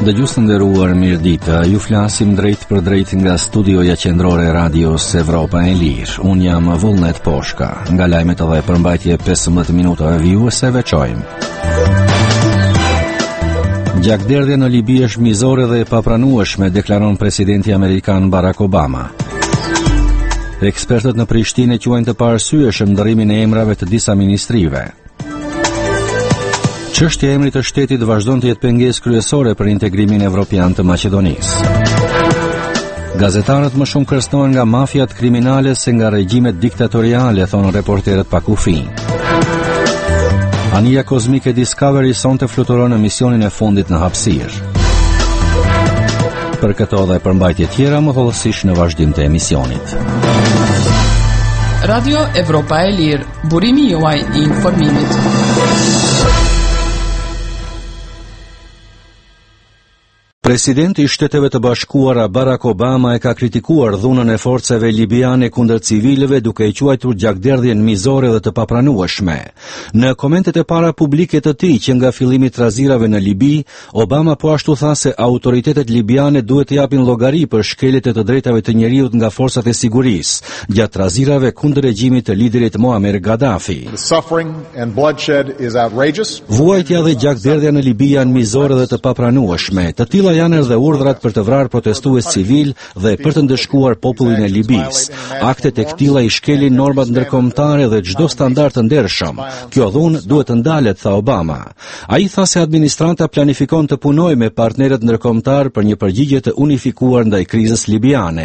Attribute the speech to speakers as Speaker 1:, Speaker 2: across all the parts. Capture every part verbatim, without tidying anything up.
Speaker 1: Dëgjues të nderuar, mirëditë. Ju flasim drejt për drejt nga studioja qendrore e radios Evropa e Lirë. Unë jam Vullnet Poshka. Nga lajmet edhe përmbajtje pesëmbëdhjetë minutave vijuese veçojmë. Gjakderdhja në Libi është mizore dhe e papranueshme, deklaron presidenti amerikan Barack Obama. Ekspertët në Prishtinë quajnë të paarsyeshëm ndërrimin e emrave të disa ministrive. Çështja e emrit të shtetit vazhdon të jetë pengesë kryesore për integrimin evropian të Maqedonisë. Gazetarët më shumë kërcënohen nga mafiat kriminale se nga regjimet diktatoriale, thonë reporterët pa kufi. Anija kozmike Discovery sonte fluturon në misionin e fundit në hapësirë. Për këto dhe përmbajtje tjera, më hollësisht në vazhdim të emisionit.
Speaker 2: Radio Evropa e Lirë, burimi juaj i informimit.
Speaker 1: Presidenti i Shteteve të Bashkuara Barack Obama e ka kritikuar dhunën e forcave libiane kundër civilëve, duke i quajtur gjakderdhjen mizore dhe të papranueshme. Në komentet e para publike të tij që nga fillimi i trazirave në Libi, Obama po ashtu tha se autoritetet libiane duhet të japin llogari për shkeljet e të drejtave të njerëzit nga forcat e sigurisë gjatë trazirave kundër regjimit të liderit Muammar Gaddafi. Vuajtja dhe gjakderdhja në Libi janë mizore dhe të papranueshme. Të tilla janë edhe urdhrat për të vrarë protestues civil dhe për të ndëshkuar popullin e Libis. Aktet e këtilla i shkelin normat ndërkombëtare dhe çdo standard të ndershëm. Kjo dhunë duhet të ndalet, tha Obama. Ai tha se administrata planifikon të punojë me partnerët ndërkombëtar për një përgjigje të unifikuar ndaj krizës libiane.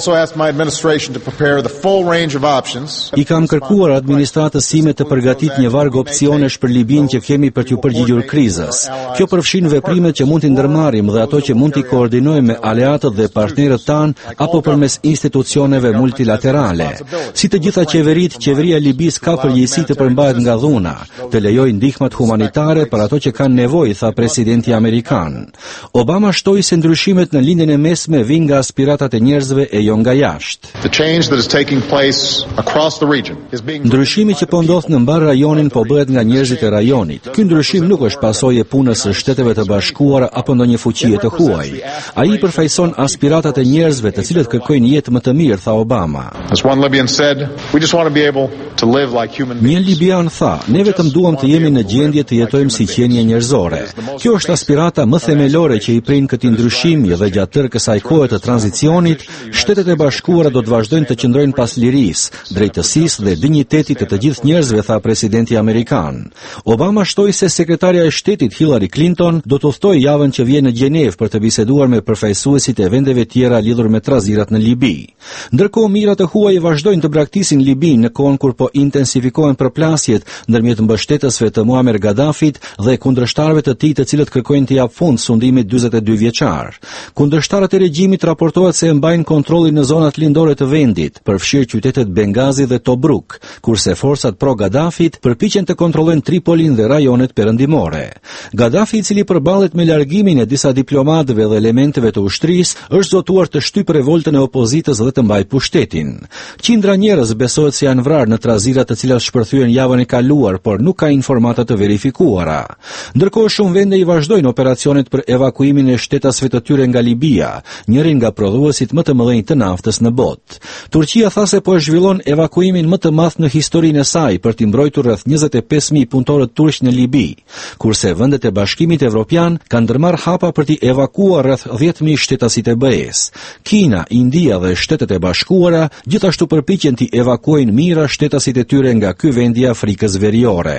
Speaker 1: I kam kërkuar administratës sime të përgatitë një varg opsionesh për Libin që kemi për t'ju përgjigjur krizës. Kjo përfshin veprimet që mund t'i ndërmarrim dhe ato që mund t'i koordinojmë me aleatët dhe partnerët tanë apo përmes institucioneve multilaterale. Si të gjitha qeverit, qeveria e Libis ka përgjegjësi të përmbahet nga dhuna, të lejojë ndihmat humanitare për ato që kanë nevojë, tha presidenti amerikan. Obama shtoi se ndryshimet në lindjen e mesme vijnë nga aspiratat e njerëzve e jo nga jashtë. Ndryshimi që po ndodh në mbar rajonin po bëhet nga njerëzit e rajonit. Ky ndryshim nuk është pasojë e punës së Shteteve të Bashkuara apo ndonjë fuqie të huaj. Ai përfaqëson aspiratat e njerëzve të cilët kërkojnë jetë më të mirë, tha Obama. Një libian tha, ne vetëm duam të jemi në gjendje të jetojmë si qenie njerëzore. Kjo është aspirata më themelore që i prin këtij ndryshimi dhe gjatë tërë kësaj kohe të tranzicionit, Shtetet e Bashkuara do të vazhdojnë të qëndrojnë pas lirisë, drejtësisë dhe dinjitetit të të gjithë njerëzve, tha presidenti amerikan. Obama shtoi se sekretarja e shtetit Hillary Clinton do të udhtojë javën që vjen në Gjenev për të biseduar me përfaqësuesit e vendeve tjera lidhur me trazirat në Libi. Ndërkohë mirat e huaj vazhdojnë të braktisin Libin në kohën kur po intensifikohen përplasjet ndërmjet mbështetësve të Muammar Gaddafit dhe kundërshtarëve të tij, të cilët kërkojnë të jap fund sundimit dyzet e dy vjeçar. Kundërshtarët e regjimit raportohet se e mbajnë kontrollin në zonat lindore të vendit, përfshirë qytetet Bengazi dhe Tobruk, kurse forcat pro Gaddafit përpiqen të kontrollojnë Tripolin dhe rajonet perëndimore. Gaddafi, i cili përballet me largimin e disa diplomatëve dhe elementeve të ushtrisë, është zotuar të shtypë revoltën e opozitës dhe të mbajë pushtetin. Qindra njerëz besohet se janë vrarë në trazirat të cilat shpërthyen javën e kaluar, por nuk ka informata të verifikuara. Ndërkohë shumë vende i vazhdojnë operacionet për evakuimin e shtetasve të tyre nga Libia, njëri nga prodhuesit më të mëdhenj të naftës në botë. Turqia tha se po e zhvillon evakuimin më të madh në historinë e saj për t'i mbrojtur rreth njëzet e pesë mijë punëtorë turq në Libi, kurse vendet e Bashkimit Evropian kanë ndërmarrë hapa për t'i evakuar rreth dhjetë mijë shtetasit e B E-s. Kina, India dhe Shtetet e Bashkuara gjithashtu përpiqen t'i evakuojnë mira shtetasit e tyre nga ky vend i Afrikës Veriore.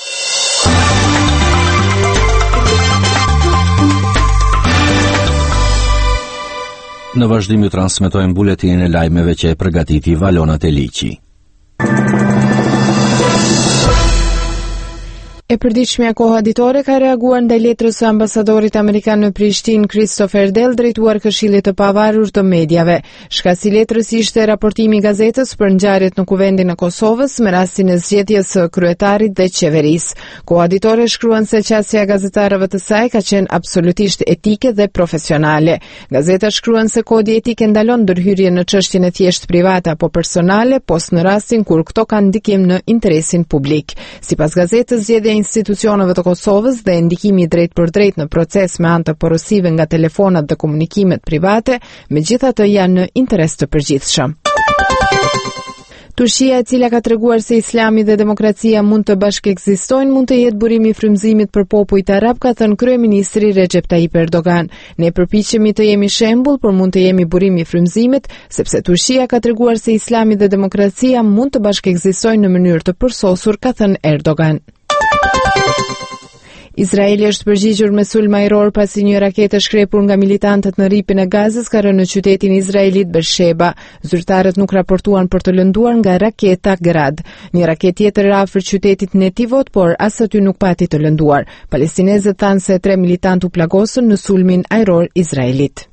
Speaker 1: Në vazhdim ju transmetojmë buletinin e lajmeve që e përgatiti Valona Teliçi.
Speaker 3: E përditshmja kohë ditore ka reaguar ndaj letrës së ambasadorit amerikan në Prishtinë, Christopher Dell, drejtuar Këshillit të Pavarur të Mediave. Shkaqësi letrës ishte raportimi i gazetës për ngjarjet në Kuvendin e Kosovës me rastin e zgjedhjes së kryetarit dhe qeverisë. Koha ditore shkruan se qasja e gazetarëve të saj ka qenë absolutisht etike dhe profesionale. Gazeta shkruan se kodi etik e ndalon ndërhyrje në çështjen e thjesht private apo personale, post në rastin kur këto kanë ndikim në interesin publik. Sipas gazetës, zgjedhja institucioneve të Kosovës dhe ndikimi drejt për drejt në proces me anë të porosive nga telefonat dhe komunikimet private, megjithatë janë në interes të përgjithshëm. Turqia, e cila ka treguar se Islami dhe demokracia mund të bashkëekzistojnë, mund të jetë burimi i frymëzimit për popujt arab, ka thënë kryeministri Recep Tayyip Erdogan. Ne përpiqemi të jemi shembull, por mund të jemi burimi i frymëzimit, sepse Turqia ka treguar se Islami dhe demokracia mund të bashkëekzistojnë në mënyrë të përsosur, ka thënë Erdogan. Izraeli është përgjigjur me sulm ajror pasi një raketë shkrepur nga militantët në ripin e Gazës ka rënë në qytetin izraelit Beersheba. Zyrtarët nuk raportuan për të lënduar nga raketa Grad. Një raketë tjetër afër qytetit Netivot, por as aty nuk pati të lënduar. Palestinezët thanë se tre militantë u plagosën në sulmin ajror izraelit.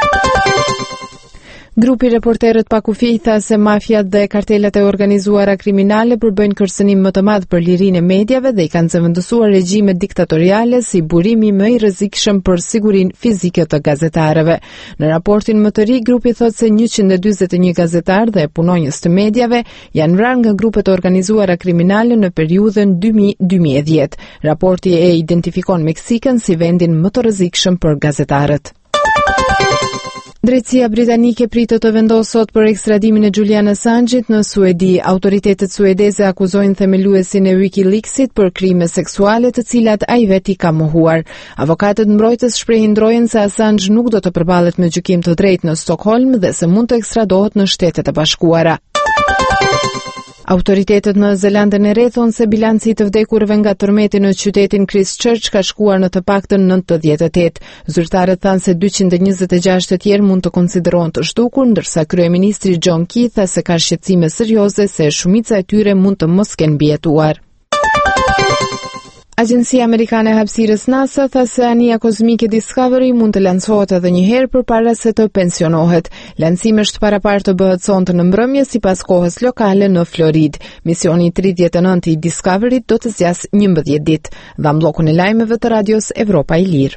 Speaker 3: Grupi Reporterët pa kufi tha se mafiat dhe kartelat e organizuara kriminale përbëjnë kërcënim më të madh për lirinë e mediave dhe i kanë zëvendësuar regjime diktatoriale si burimi më i rrezikshëm për sigurinë fizike të gazetarëve. Në raportin më të ri, grupi thotë se njëqind e dyzet e një gazetar dhe punonjës të mediave janë vrarë nga grupet e organizuara kriminale në periudhën dy mijë deri dy mijë e dhjetë. Raporti e identifikon Meksikën si vendin më të rrezikshëm për gazetarët. Drejtësia britanike pritet të vendosë sot për ekstradimin e Julian Assange-it në Suedi. Autoritetet suedeze akuzojnë themeluesin e WikiLeaksit për krime seksuale të cilat ai vetë i ka mohuar. Avokatët mbrojtës shprehin ndrojën se Assange nuk do të përballet me gjykim të drejtë në Stockholm dhe se mund të ekstradohet në Shtetet e Bashkuara. Autoritetet në Zelandën e Re thonë se bilanci i të vdekurve nga tërmeti në qytetin Christchurch ka shkuar në të paktën nëntëdhjetë e tetë. Zyrtarët thanë se dyqind e njëzet e gjashtë të tjerë mund të konsiderohen të shtukur, ndërsa kryeministri John Key tha se ka shqetësime serioze se shumica e tyre mund të mos kenë mbijetuar. Agjencia Amerikane e Hapësirës NASA tha se anija kozmike Discovery mund të lancohet edhe një herë përpara se të pensionohet. Lancimi është paraparë të bëhet sonte në mbrëmje sipas kohës lokale në Floridë. Misioni tridhjetë e nëntë i Discovery do të zgjasë njëmbëdhjetë ditë. Dha bllokun e lajmeve të radios Evropa i Lirë.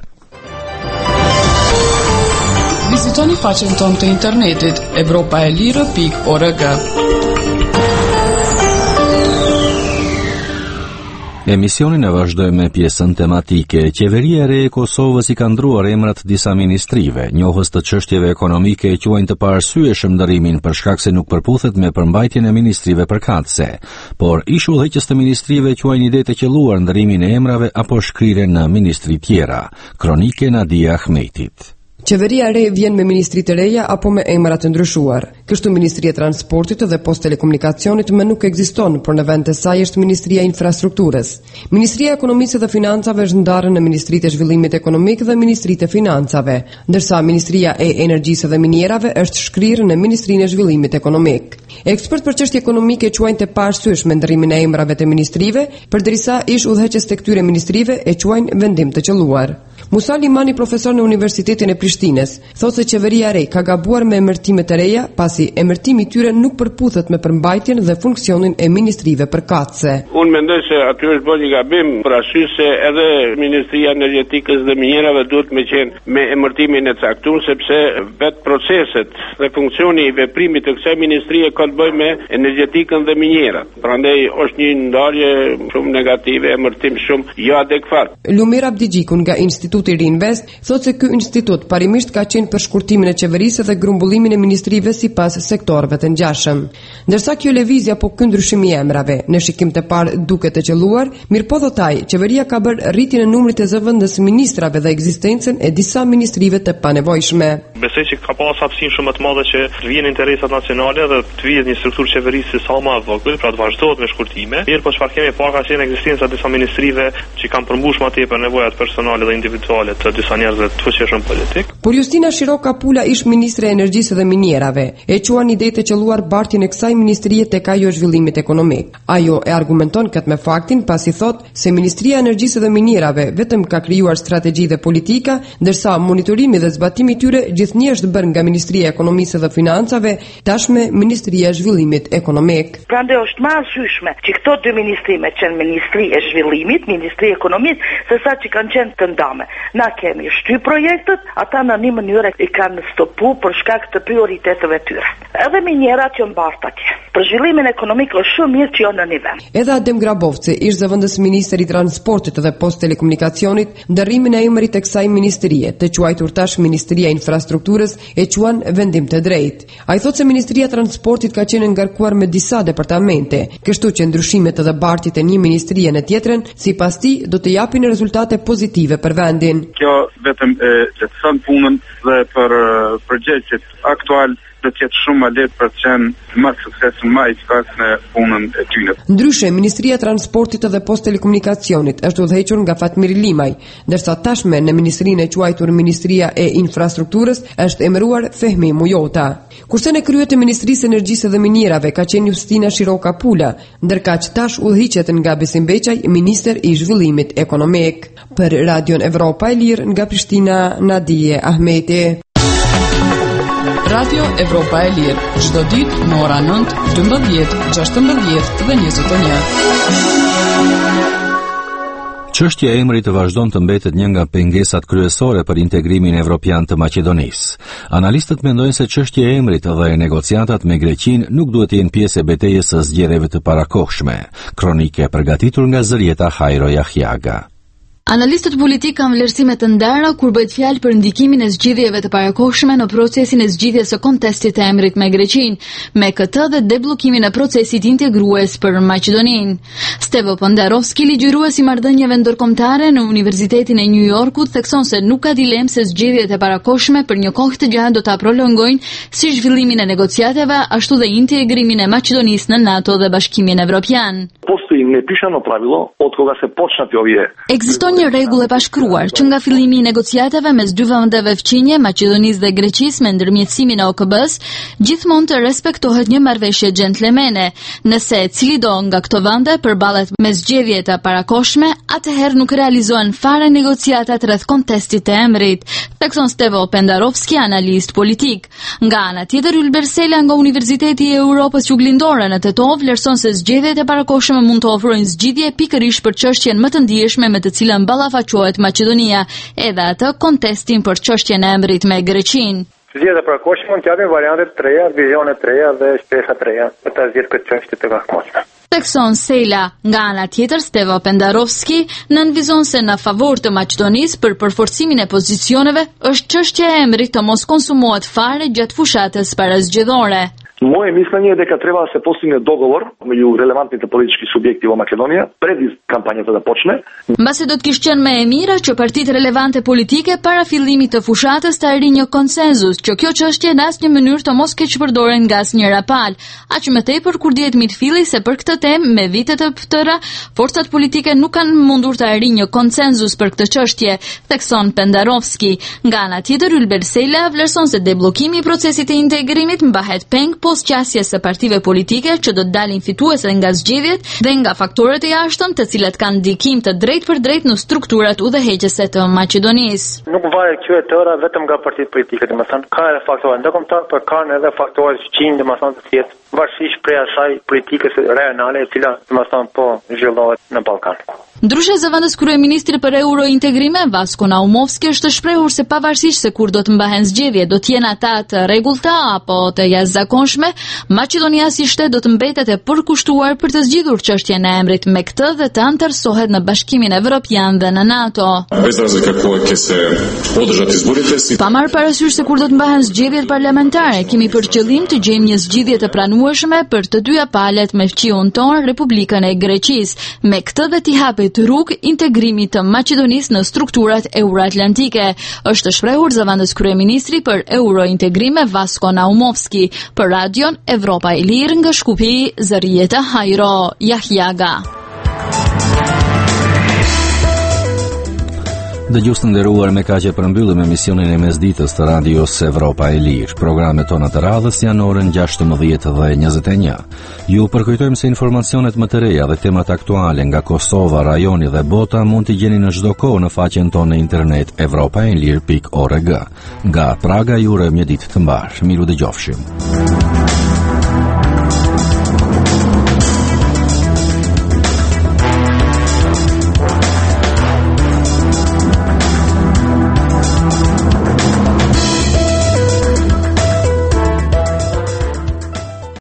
Speaker 2: Vizitoni faqen tonë të internetit evropa e lirë pikë org.
Speaker 1: Emisionin e vazhdojmë me pjesën tematike. Qeveria e re e Kosovës i ka ndruar emrat disa ministrive. Njohës të çështjeve ekonomike e quajnë të paarsyeshëm ndërimin për shkak se nuk përputhet me përmbajtjen e ministrive përkatëse. Por ish udhëheqës të ministrive quajnë ide të qelluar ndërimin e emrave apo shkrirjen në ministri tjera. Kronike Nadia Ahmetit.
Speaker 4: Qeveria e re vjen me ministri të reja apo me emra të ndryshuar. Kështu Ministria e Transportit dhe Post Telekomunikacionit më nuk ekziston, por në vend të saj është Ministria e Infrastrukturës. Ministria e Ekonomisë dhe Financave është ndarë në Ministritë e Zhvillimit Ekonomik dhe Ministritë e Financave, ndërsa Ministria e Energjisë dhe Minierave është shkrirë në Ministrinë e Zhvillimit Ekonomik. Ekspert për çështje ekonomike quajnë të paarsyeshme ndërimin e emrave të ministrive, përderisa ish udhëheqës të këtyre ministrive e quajnë vendim të qelluar. Musa Limani, profesor në Universitetin e Prishtines, thotë se qeveria e re ka gabuar me emërtimet e reja, pasi emërtimi i tyre nuk përputhet me përmbajtjen dhe funksionin e ministrive përkatëse.
Speaker 5: Unë mendoj se aty është bërë një gabim, për arsye se edhe Ministria e Energjetikës dhe Minjerave duhet me qenë me emërtimin e caktuar, sepse vetë proceset dhe funksioni i veprimit të kësaj ministrie ka të bëjë me energjetikën dhe minjerat. Prandaj është një ndarje shumë negative, emërtim shumë jo adekuat.
Speaker 4: Lumir Abdigjikun nga Instituti Instituti Rinvest thotë se ky institut parimisht ka qenë për shkurtimin e qeverisë dhe grumbullimin e ministrive sipas sektorëve të ngjashëm. Ndërsa kjo lëvizje apo ky ndryshim i emrave në shikim të parë duket të qelluar, mirëpo thotaj, qeveria ka bërë rritjen e numrit të zëvendës ministrave dhe ekzistencën e disa ministrive të panevojshme.
Speaker 6: Besoj se ka pas hapësinë shumë të madhe që të vijnë interesat nacionale dhe të vijë një strukturë qeverisë sa më e vogël, pra të vazhdohet me shkurtime. Mirë, po çfarë kemi parë ka qenë ekzistenca e disa ministrive që kanë përmbushur më tepër nevojat personale dhe individuale të disa njerëzve të fuqishëm politik.
Speaker 4: Por Justina Shiroka Pula, ish ministre e Energjisë dhe Minierave, e quan ide të qelluar bartjen e kësaj ministrie tek ajo e zhvillimit ekonomik. Ajo e argumenton këtë me faktin pasi thot se Ministria e Energjisë dhe Minierave vetëm ka krijuar strategji dhe politika, ndërsa monitorimi dhe zbatimi i tyre gjithnjë është bërë nga Ministria e Ekonomisë dhe Financave, tashme Ministria e Zhvillimit Ekonomik.
Speaker 7: Prandaj është më arsyeshme që këto dy ministrime qenë Ministri e Zhvillimit, Ministri e Ekonomisë, se sa që kanë qenë të ndame. Na kemi shty projektet, ata në një mënyrë i kanë stopu për shkak të prioriteteve tyre. Edhe minjerat që mbartë atje. Për zhvillimin ekonomik është shumë mirë që jo në një vend.
Speaker 4: Edhe Adem Grabovci, ish zëvendës ministri i Transportit dhe Post Telekomunikacionit, ndërrimin e emrit të kësaj ministrie, të quajtur tash Ministria e Infrastrukturës, e quan vendim të drejtë. Ai thotë se Ministria e Transportit ka qenë ngarkuar me disa departamente, kështu që ndryshimet edhe bartit e një ministrie në tjetrën, sipas tij, do të japin rezultate pozitive për vendin.
Speaker 8: Kjo vetëm e lehtëson punën dhe për përgjegjësit aktual do të jetë shumë më lehtë për të qenë më sukses, më efikas në punën e tyre.
Speaker 4: Ndryshe, Ministria e Transportit dhe Post Telekomunikacionit është udhëhequr nga Fatmir Limaj, ndërsa tashme në ministrinë e quajtur Ministria e Infrastrukturës është emëruar Fehmi Mujota. Kurse në krye të Ministrisë së Energjisë dhe Minierave ka qenë Justina Shiroka Pula, ndërkaq tash udhëhiqet nga Besim Beqaj, ministër i Zhvillimit Ekonomik. Për Radion Evropa e Lirë nga Prishtina, Nadije Ahmeti.
Speaker 2: Radio Evropa e Lirë, çdo ditë në ora nëntë, dymbëdhjetë, gjashtëmbëdhjetë dhe njëzet e një.
Speaker 1: Çështja e emrit vazhdon të mbetet një nga pengesat kryesore për integrimin evropian të Maqedonisë. Analistët mendojnë se çështja e emrit dhe negociatat me Greqinë nuk duhet të jenë pjesë e betejës së zgjedhjeve të parakohshme. Kronike përgatitur nga Zërieta Hajro Jahjaga.
Speaker 9: Analistët politik kanë vlerësime të ndara kur bëhet fjalë për ndikimin e zgjidhjeve të parakohshme në procesin e zgjidhjes së kontestit të emrit me Greqinë, me këtë dhe debllokimin e procesit integrues për Maqedoninë. Stevo Pondarovski, ligjërues i marrëdhënieve ndërkombëtare në Universitetin e New Yorkut, thekson se nuk ka dilemë se zgjidhjet e parakohshme për një kohë të gjatë do ta prolongojnë si zhvillimin e negociatave, ashtu dhe integrimin e Maqedonisë në NATO dhe Bashkimin Evropian. Ekziston një rregull e pashkruar që nga fillimi i negociatave mes dy vendeve fqinje, Maqedonisë dhe Greqisë me ndërmjetësimin e O K B-s, gjithmonë të respektohet një marrëveshje gentlemane. Nëse cili do nga këto vende përballet me zgjedhje të parakohshme, atëherë nuk realizohen fare negociatat rreth kontestit të emrit, thekson Stevo Pendarovski, analist politik. Nga ana tjetër, Ylber Sela nga Universiteti i Europës Juglindore në Tetov vlerëson se zgjedhjet e parakohshme mund të ofrojnë zgjidhje pikërisht për çështjen më të ndjeshme me të cilën ballafaqohet Maqedonia, edhe atë kontestin për çështjen e emrit me Greqinë.
Speaker 10: Zgjedhjet e parakohshme mund të japin variante të reja, vizione të reja dhe shpresa të reja për ta zgjidhur këtë çështje të kohshme.
Speaker 9: Thekson Sela. Nga ana tjetër, Stevo Pendarovski nënvizon se në favor të Maqedonisë për përforcimin e pozicioneve është çështja e emrit të mos konsumohet fare gjatë fushatës parazgjedhore.
Speaker 11: Moje mišljenje je дека treba да се постигне договор меѓу релевантните политички субјекти во Македонија преди кампањата да почне.
Speaker 9: Mbasi do të kishte qenë më e mira që partitë relevante politike para fillimit të fushatës të arrijnë një konsenzus, që kjo çështje në asnjë mënyrë të mos keq përdoren nga asnjëra palë, aq më tepër kur dihet mitfilli se për këtë temë me vite të tëra forcat politike nuk kanë mundur të arrijnë një konsenzus për këtë çështje, thekson Pendarovski. Nga ana tjetër, Ylber Sela vlerëson se deblokimi i procesit të integrimit mbahet peng post qasjes së partive politike që do të dalin fituese nga zgjedhjet dhe nga faktorët e jashtëm të cilët kanë ndikim të drejtë për drejtë në strukturat udhëheqëse të Maqedonisë.
Speaker 10: Nuk varet kjo e tëra vetëm nga partitë politike, domethënë ka edhe faktorë ndërkombëtar, por kanë edhe faktorë fqinj, domethënë të tjerë, varësisht prej asaj politikës rajonale e cila domethënë po zhvillohet në Ballkan.
Speaker 9: Ndryshe, zëvendës kryeministri për eurointegrime, Vasko Naumovski, është shprehur se pavarësisht se kur do të mbahen zgjedhje, do të jenë ata të rregullta apo të jashtëzakonshme, Maqedonia si shtet do të mbetet e përkushtuar për të zgjidhur çështjen e emrit me këtë dhe të anëtarësohet në Bashkimin Evropian dhe në NATO. Pa marrë parasysh se kur do të mbahen zgjedhjet parlamentare, kemi për qëllim të gjejmë një zgjidhje të pranueshme për të dyja palët me fqiun tonë, Republikën e Greqisë, me këtë dhe t'i hapet të rrugë integrimit të Maqedonisë në strukturat euroatlantike, është shprehur zëvendës kryeministri për eurointegrime Vasko Naumovski. Për Radion Evropa e Lirë nga Shkupi, Zërieta Hajro Jahjaga.
Speaker 1: Dëgjues të nderuar, me kaq e përmbyllim emisionin e mesditës të radios Evropa e Lirë. Programet tona të radhës janë orën gjashtëmbëdhjetë dhe njëzet e një. Ju përkujtojmë se informacionet më të reja dhe temat aktuale nga Kosova, rajoni dhe bota mund t'i gjeni në çdo kohë në faqen tonë në internet evropaelir pikë org. Nga Praga ju urojmë një ditë të mbar. Miru dëgjofshim.